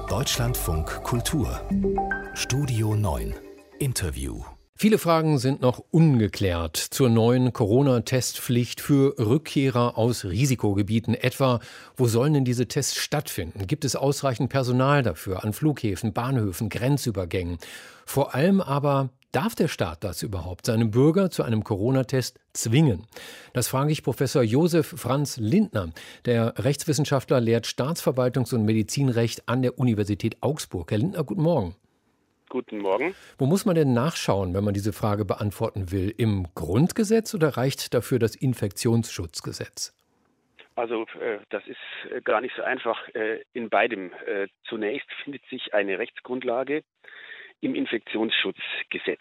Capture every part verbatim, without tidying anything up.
Deutschlandfunk Kultur Studio neun Interview. Viele Fragen sind noch ungeklärt zur neuen Corona-Testpflicht für Rückkehrer aus Risikogebieten. Etwa, wo sollen denn diese Tests stattfinden? Gibt es ausreichend Personal dafür an Flughäfen, Bahnhöfen, Grenzübergängen? Vor allem aber, darf der Staat das überhaupt, seine Bürger zu einem Corona-Test zwingen? Das frage ich Professor Josef Franz Lindner. Der Rechtswissenschaftler lehrt Staatsverwaltungs- und Medizinrecht an der Universität Augsburg. Herr Lindner, guten Morgen. Guten Morgen. Wo muss man denn nachschauen, wenn man diese Frage beantworten will? Im Grundgesetz oder reicht dafür das Infektionsschutzgesetz? Also äh, das ist äh, gar nicht so einfach äh, in beidem. Äh, zunächst findet sich eine Rechtsgrundlage im Infektionsschutzgesetz.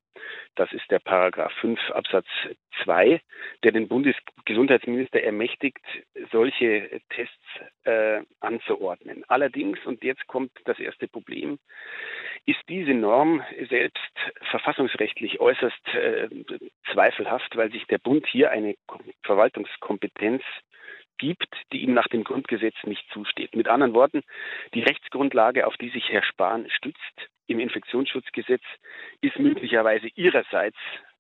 Das ist der Paragraph fünf Absatz zwei, der den Bundesgesundheitsminister ermächtigt, solche Tests äh, anzuordnen. Allerdings, und jetzt kommt das erste Problem, ist diese Norm selbst verfassungsrechtlich äußerst äh, zweifelhaft, weil sich der Bund hier eine Verwaltungskompetenz gibt, die ihm nach dem Grundgesetz nicht zusteht. Mit anderen Worten, die Rechtsgrundlage, auf die sich Herr Spahn stützt im Infektionsschutzgesetz, ist möglicherweise ihrerseits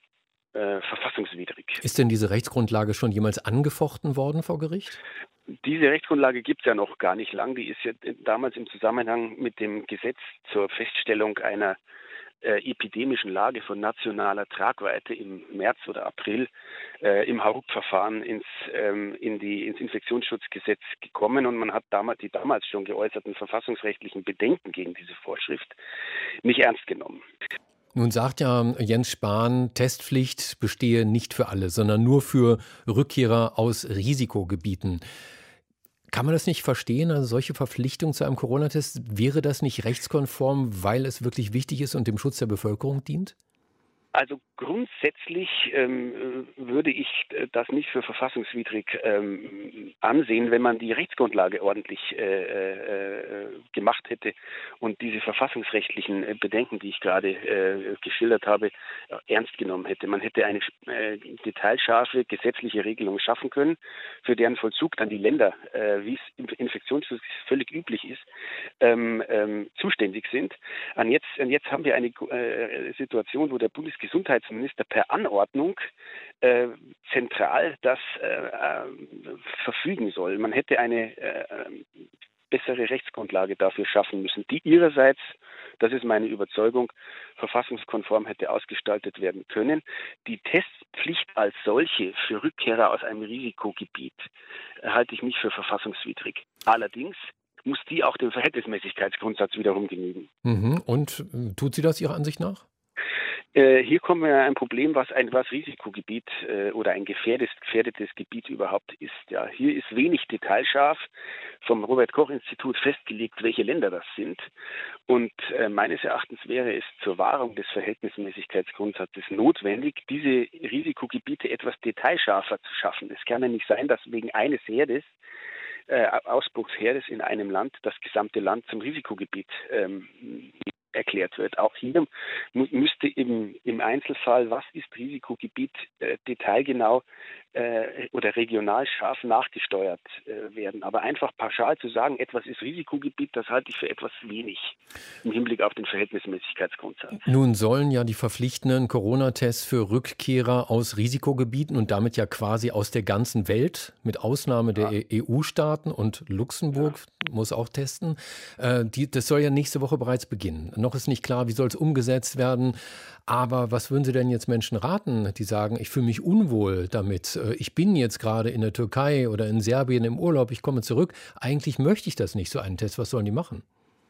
äh, verfassungswidrig. Ist denn diese Rechtsgrundlage schon jemals angefochten worden vor Gericht? Diese Rechtsgrundlage gibt es ja noch gar nicht lang. Die ist ja damals im Zusammenhang mit dem Gesetz zur Feststellung einer äh, epidemischen Lage von nationaler Tragweite im März oder April äh, im Hauruck-Verfahren ins, ähm, in die, ins Infektionsschutzgesetz gekommen, und man hat damals die damals schon geäußerten verfassungsrechtlichen Bedenken gegen diese Vorschrift nicht ernst genommen. Nun sagt ja Jens Spahn, Testpflicht bestehe nicht für alle, sondern nur für Rückkehrer aus Risikogebieten. Kann man das nicht verstehen? Also solche Verpflichtung zu einem Corona-Test, wäre das nicht rechtskonform, weil es wirklich wichtig ist und dem Schutz der Bevölkerung dient? Also grundsätzlich ähm, würde ich das nicht für verfassungswidrig ähm, ansehen, wenn man die Rechtsgrundlage ordentlich äh, äh, gemacht hätte und diese verfassungsrechtlichen äh, Bedenken, die ich gerade äh, geschildert habe, äh, ernst genommen hätte. Man hätte eine äh, detailscharfe gesetzliche Regelung schaffen können, für deren Vollzug dann die Länder, äh, wie es im Infektionsschutz völlig üblich ist, ähm, ähm, zuständig sind. An jetzt, an jetzt haben wir eine äh, Situation, wo der Bundesgesundheitsminister per Anordnung äh, zentral das äh, äh, verfügen soll. Man hätte eine äh, bessere Rechtsgrundlage dafür schaffen müssen, die ihrerseits, das ist meine Überzeugung, verfassungskonform hätte ausgestaltet werden können. Die Testpflicht als solche für Rückkehrer aus einem Risikogebiet äh, halte ich nicht für verfassungswidrig. Allerdings muss die auch dem Verhältnismäßigkeitsgrundsatz wiederum genügen. Mhm. Und äh, tut sie das Ihrer Ansicht nach? Äh, hier kommen wir an ein Problem, was ein was Risikogebiet äh, oder ein gefährdetes, gefährdetes Gebiet überhaupt ist. Ja, hier ist wenig detailscharf vom Robert-Koch-Institut festgelegt, welche Länder das sind. Und äh, meines Erachtens wäre es zur Wahrung des Verhältnismäßigkeitsgrundsatzes notwendig, diese Risikogebiete etwas detailscharfer zu schaffen. Es kann ja nicht sein, dass wegen eines Herdes Äh, Ausbruchsherdes in einem Land das gesamte Land zum Risikogebiet ähm, erklärt wird. Auch hier mu- müsste im, im Einzelfall, was ist Risikogebiet, äh, detailgenau äh, oder regional scharf nachgesteuert äh, werden. Aber einfach pauschal zu sagen, etwas ist Risikogebiet, das halte ich für etwas wenig im Hinblick auf den Verhältnismäßigkeitsgrundsatz. Nun sollen ja die verpflichtenden Corona-Tests für Rückkehrer aus Risikogebieten und damit ja quasi aus der ganzen Welt, mit Ausnahme der Ja. E U-Staaten und Luxemburg ja. muss auch testen, äh, die, das soll ja nächste Woche bereits beginnen. Noch ist nicht klar, wie soll es umgesetzt werden. Aber was würden Sie denn jetzt Menschen raten, die sagen, ich fühle mich unwohl damit, ich bin jetzt gerade in der Türkei oder in Serbien im Urlaub, ich komme zurück, eigentlich möchte ich das nicht, so einen Test, was sollen die machen?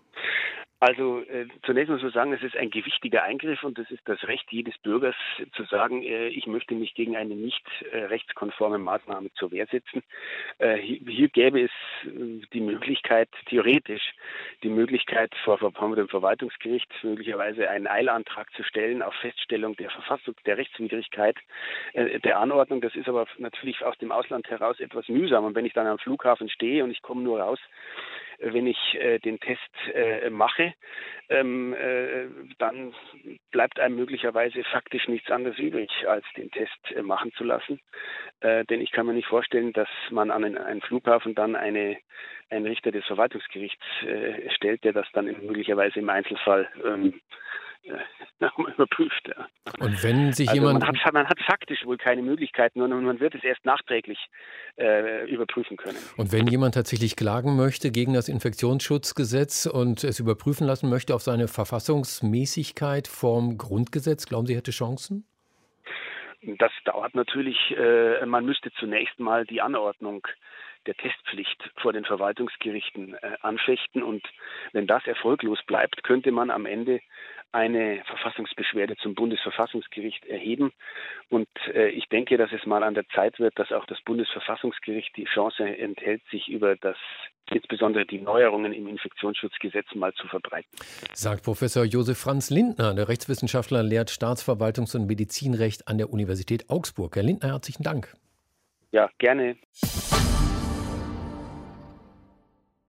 Also äh, zunächst muss man sagen, es ist ein gewichtiger Eingriff, und es ist das Recht jedes Bürgers zu sagen, äh, ich möchte mich gegen eine nicht äh, rechtskonforme Maßnahme zur Wehr setzen. Äh, hier, hier gäbe es äh, die Möglichkeit, theoretisch die Möglichkeit, vor, vor dem Verwaltungsgericht möglicherweise einen Eilantrag zu stellen auf Feststellung der Verfassung, der Rechtswidrigkeit äh, der Anordnung. Das ist aber natürlich aus dem Ausland heraus etwas mühsam. Und wenn ich dann am Flughafen stehe und ich komme nur raus, wenn ich äh, den Test äh, mache, ähm, äh, dann bleibt einem möglicherweise faktisch nichts anderes übrig, als den Test äh, machen zu lassen. Äh, denn ich kann mir nicht vorstellen, dass man an einen, einen Flughafen dann eine, einen Richter des Verwaltungsgerichts äh, stellt, der das dann in, möglicherweise im Einzelfall ähm, überprüft. Ja. Und wenn sich also jemand... Man hat, man hat faktisch wohl keine Möglichkeiten, sondern man wird es erst nachträglich äh, überprüfen können. Und wenn jemand tatsächlich klagen möchte gegen das Infektionsschutzgesetz und es überprüfen lassen möchte auf seine Verfassungsmäßigkeit vom Grundgesetz, glauben Sie, hätte Chancen? Das dauert natürlich. Äh, man müsste zunächst mal die Anordnung der Testpflicht vor den Verwaltungsgerichten äh, anfechten. Und wenn das erfolglos bleibt, könnte man am Ende eine Verfassungsbeschwerde zum Bundesverfassungsgericht erheben. Und äh, ich denke, dass es mal an der Zeit wird, dass auch das Bundesverfassungsgericht die Chance enthält, sich über das insbesondere die Neuerungen im Infektionsschutzgesetz mal zu verbreiten. Sagt Professor Josef Franz Lindner. Der Rechtswissenschaftler lehrt Staatsverwaltungs- und Medizinrecht an der Universität Augsburg. Herr Lindner, herzlichen Dank. Ja, gerne.